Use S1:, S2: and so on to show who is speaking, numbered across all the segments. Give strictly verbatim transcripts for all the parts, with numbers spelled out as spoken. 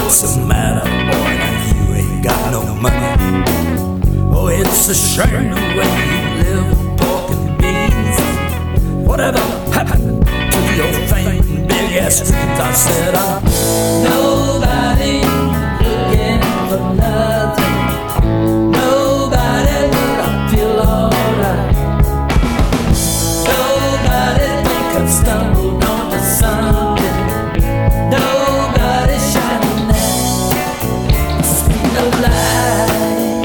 S1: what's the matter, boy? Now you ain't got no money. Oh, it's a shame the way you live, pork and beans. Whatever happened to your fame and big ass dreams? I said, I'm nobody looking for nothing. Nobody, but I feel alright. Nobody think I've stumbled onto something. Nobody shining that speed of light.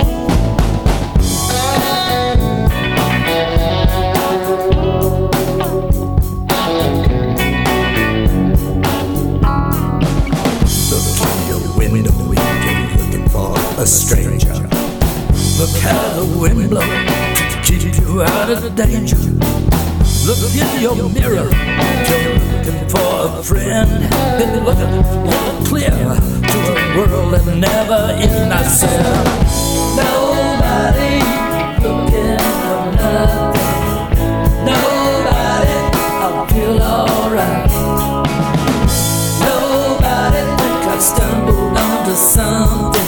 S1: A stranger, look how the wind blows to keep you out of danger. Look in your mirror, you're looking for a friend. Been looking clear to a world that never ends. I said, nobody looking for nothing. Nobody, I feel alright. Nobody think I've stumbled onto something.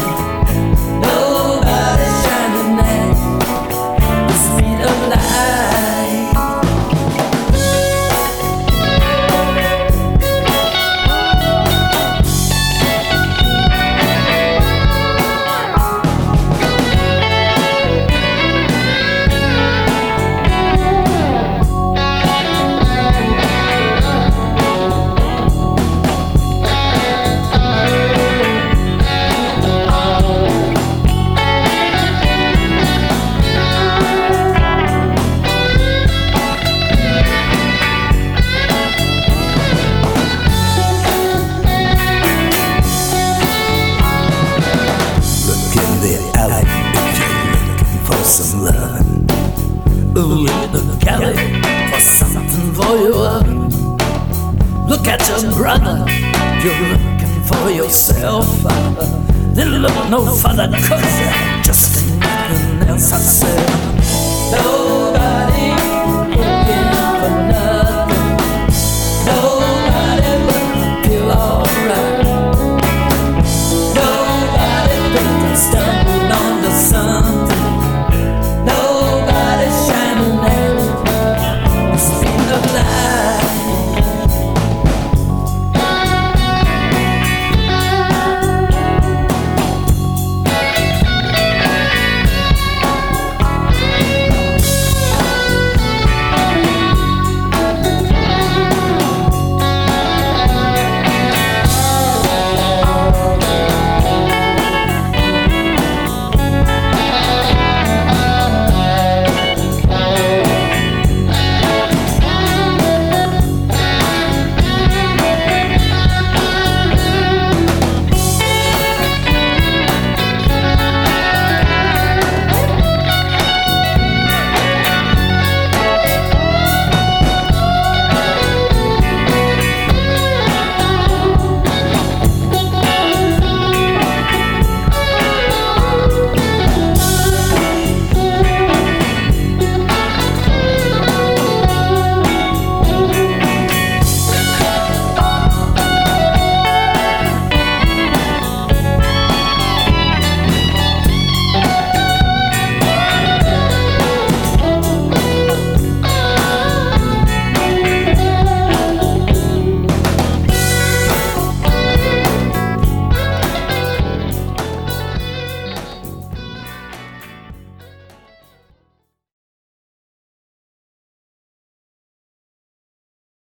S1: Some loving, ooh, in the galley for something for your oven. Look at your brother, you're looking for yourself. Then look no further, cause there just ain't nothing else. I said, no.